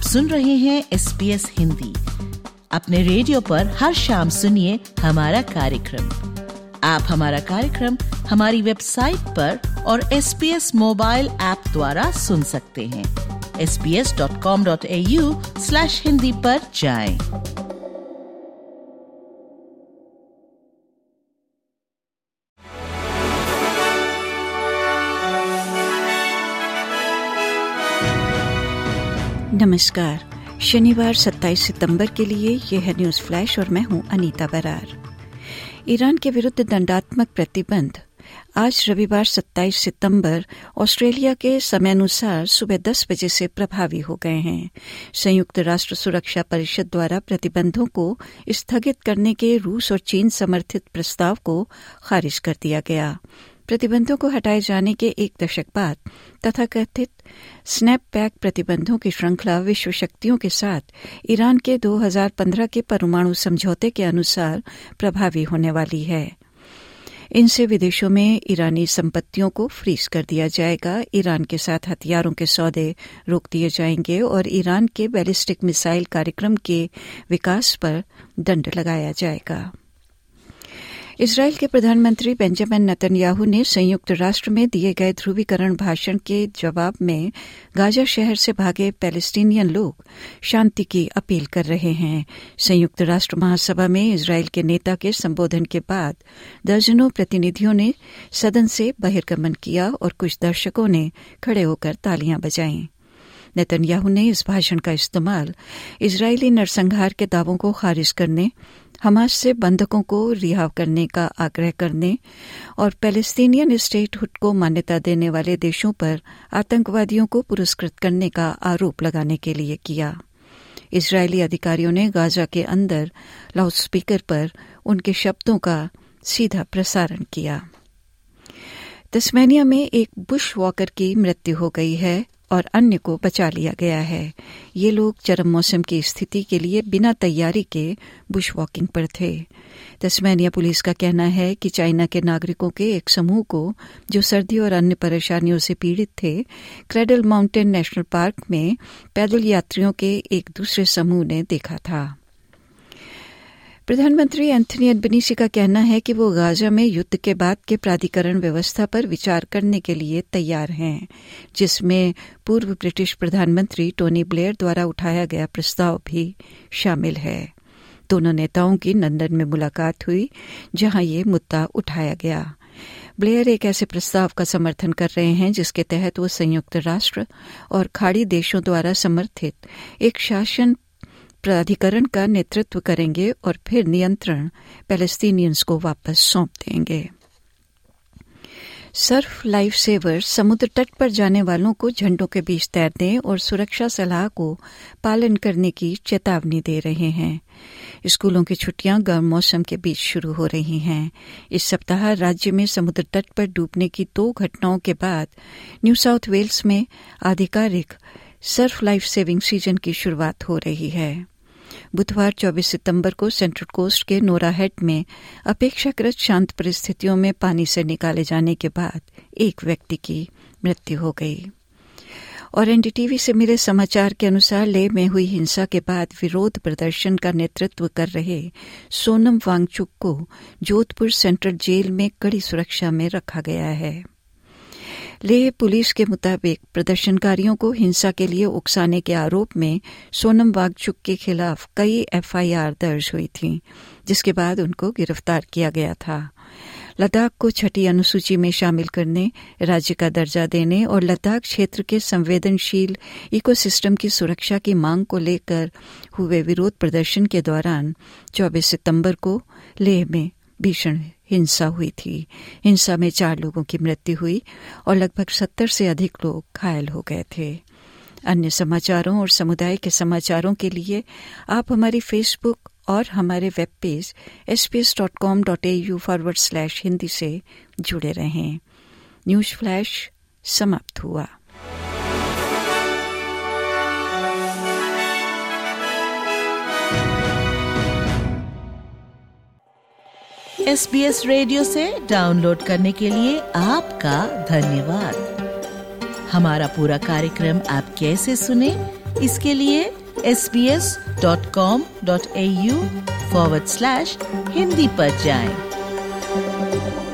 सुन रहे हैं SBS हिंदी। अपने रेडियो पर हर शाम सुनिए हमारा कार्यक्रम। आप हमारा कार्यक्रम हमारी वेबसाइट पर और SBS मोबाइल ऐप द्वारा सुन सकते हैं। sbs.com.au/hindi पर जाएं। नमस्कार। शनिवार 27 सितंबर के लिए यह है न्यूज़ फ्लैश और मैं हूं अनीता बरार। ईरान के विरुद्ध दंडात्मक प्रतिबंध आज रविवार 27 सितंबर ऑस्ट्रेलिया के समयानुसार सुबह 10 बजे से प्रभावी हो गए हैं। संयुक्त राष्ट्र सुरक्षा परिषद द्वारा प्रतिबंधों को स्थगित करने के रूस और चीन समर्थित प्रस्ताव को खारिज कर दिया गया। प्रतिबंधों को हटाए जाने के एक दशक बाद तथाकथित स्नैपबैक प्रतिबंधों की श्रृंखला विश्व शक्तियों के साथ ईरान के 2015 के परमाणु समझौते के अनुसार प्रभावी होने वाली है। इनसे विदेशों में ईरानी संपत्तियों को फ्रीज कर दिया जाएगा, ईरान के साथ हथियारों के सौदे रोक दिए जाएंगे और ईरान के बैलिस्टिक मिसाइल कार्यक्रम के विकास पर दंड लगाया जाएगा। इजराइल के प्रधानमंत्री बेंजामिन नेतन्याहू ने संयुक्त राष्ट्र में दिए गए ध्रुवीकरण भाषण के जवाब में गाजा शहर से भागे पैलेस्टीनियन लोग शांति की अपील कर रहे हैं। संयुक्त राष्ट्र महासभा में इजराइल के नेता के संबोधन के बाद दर्जनों प्रतिनिधियों ने सदन से बहिर्गमन किया और कुछ दर्शकों ने खड़े होकर तालियां बजाईं। नेतन्याहू ने इस भाषण का इस्तेमाल इजरायली नरसंहार के दावों को खारिज करने, हमास से बंधकों को रिहा करने का आग्रह करने और पैलेस्टीनियन स्टेटहुड को मान्यता देने वाले देशों पर आतंकवादियों को पुरस्कृत करने का आरोप लगाने के लिए किया। इजरायली अधिकारियों ने गाजा के अंदर लाउडस्पीकर पर उनके शब्दों का सीधा प्रसारण किया। तस्मानिया में एक बुश वॉकर की मृत्यु हो गई है और अन्य को बचा लिया गया है। ये लोग चरम मौसम की स्थिति के लिए बिना तैयारी के बुश वॉकिंग पर थे। तस्मानिया पुलिस का कहना है कि चाइना के नागरिकों के एक समूह को जो सर्दी और अन्य परेशानियों से पीड़ित थे, क्रेडल माउंटेन नेशनल पार्क में पैदल यात्रियों के एक दूसरे समूह ने देखा था। प्रधानमंत्री एंथनी अल्बनीज़ी का कहना है कि वो गाजा में युद्ध के बाद के प्राधिकरण व्यवस्था पर विचार करने के लिए तैयार हैं, जिसमें पूर्व ब्रिटिश प्रधानमंत्री टोनी ब्लेयर द्वारा उठाया गया प्रस्ताव भी शामिल है। दोनों नेताओं की लंदन में मुलाकात हुई, जहां ये मुद्दा उठाया गया। ब्लेयर एक ऐसे प्रस्ताव का समर्थन कर रहे हैं जिसके तहत वो संयुक्त राष्ट्र और खाड़ी देशों द्वारा समर्थित एक शासन प्राधिकरण का नेतृत्व करेंगे और फिर नियंत्रण पैलेस्टीनियंस को वापस सौंप देंगे। सर्फ लाइफ सेवर्स समुद्र तट पर जाने वालों को झंडों के बीच तैरने और सुरक्षा सलाह को पालन करने की चेतावनी दे रहे हैं। स्कूलों की छुट्टियां गर्म मौसम के बीच शुरू हो रही हैं। इस सप्ताह राज्य में समुद्र तट पर डूबने की 2 घटनाओं के बाद न्यू साउथ वेल्स में आधिकारिक सर्फ लाइफ सेविंग सीजन की शुरुआत हो रही है। बुधवार 24 सितंबर को सेंट्रल कोस्ट के नोरा हेड में अपेक्षाकृत शांत परिस्थितियों में पानी से निकाले जाने के बाद एक व्यक्ति की मृत्यु हो गई। और एनडीटीवी से मिले समाचार के अनुसार लेह में हुई हिंसा के बाद विरोध प्रदर्शन का नेतृत्व कर रहे सोनम वांगचुक को जोधपुर सेंट्रल जेल में कड़ी सुरक्षा में रखा गया है। लेह पुलिस के मुताबिक प्रदर्शनकारियों को हिंसा के लिए उकसाने के आरोप में सोनम वांगचुक के खिलाफ कई एफआईआर दर्ज हुई थीं, जिसके बाद उनको गिरफ्तार किया गया था। लद्दाख को छठी अनुसूची में शामिल करने, राज्य का दर्जा देने और लद्दाख क्षेत्र के संवेदनशील इकोसिस्टम की सुरक्षा की मांग को लेकर हुए विरोध प्रदर्शन के दौरान 24 सितंबर को लेह में भीषण हिंसा हुई थी। हिंसा में 4 लोगों की मृत्यु हुई और लगभग 70 से अधिक लोग घायल हो गए थे। अन्य समाचारों और समुदाय के समाचारों के लिए आप हमारी फेसबुक और हमारे वेब पेज sbs.com.au/hindi से जुड़े रहें। न्यूज़ फ्लैश समाप्त हुआ। SBS रेडियो से डाउनलोड करने के लिए आपका धन्यवाद। हमारा पूरा कार्यक्रम आप कैसे सुने इसके लिए sbs.com.au/Hindi पर जाएं।